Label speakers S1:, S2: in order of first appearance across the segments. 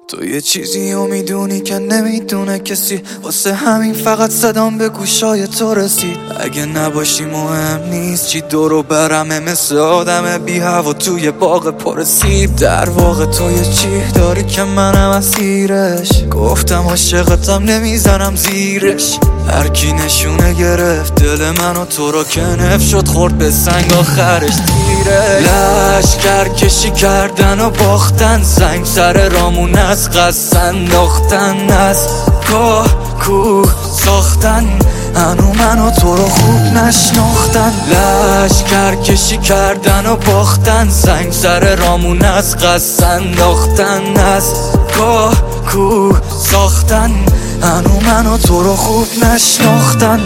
S1: تو یه چیزی رو میدونی که نمیدونه کسی، واسه همین فقط صدام به گوشای تو رسید. اگه نباشی مهم نیست چی دورو برمه، مثل آدم بی هوا توی باغ پر سیب. در واقع تو یه چی داری که منم اسیرش، گفتم عاشقتم نمیزنم زیرش. هر کی نشونه گرفت دل منو، تو رو که نف شد خورد به سنگ آخرش تیره. لشکر کشی کردن و باختن، سنگ سر رامون از قصد انداختن، از کوه ساختن، هنو منو تو رو خوب نشناختن. لشکر کشی کردن و باختن، سنگ سر رامون از قصد انداختن، از کوه ساختن، هنو منو تو رو خوب نشناختن.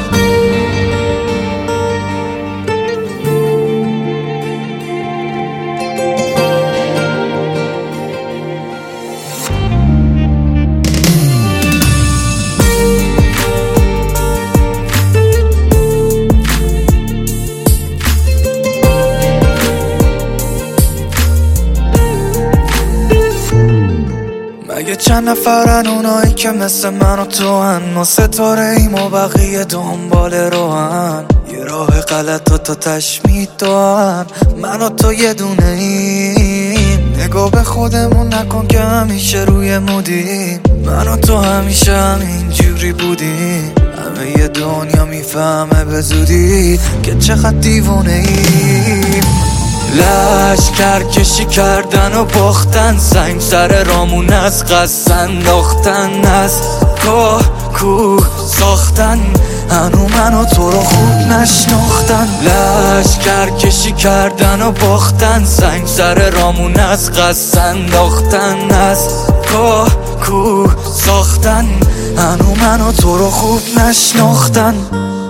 S1: مگه چند نفرن اونایی که مثل من و تو هن؟ ما ستاره ایم و بقیه دنبال روحن، یه راه غلط و تا تشمید دارن. من و تو یه دونه ایم، نگاه به خودمون نکن که همیشه روی مودیم. من و تو همیشه همین جوری بودیم، همه یه دنیا میفهمه به زودی که چقدر دیوونه ایم. لشکر کشی کردن و باختن، سنگ سر رامون از قصد انداختن، از کوه ساختن، هنو منو تو رو خوب نشناختن. لشکر کشی کردن و باختن، سنگ سر رامون از قصد انداختن، از کوه ساختن، هنو منو تو رو خوب نشناختن.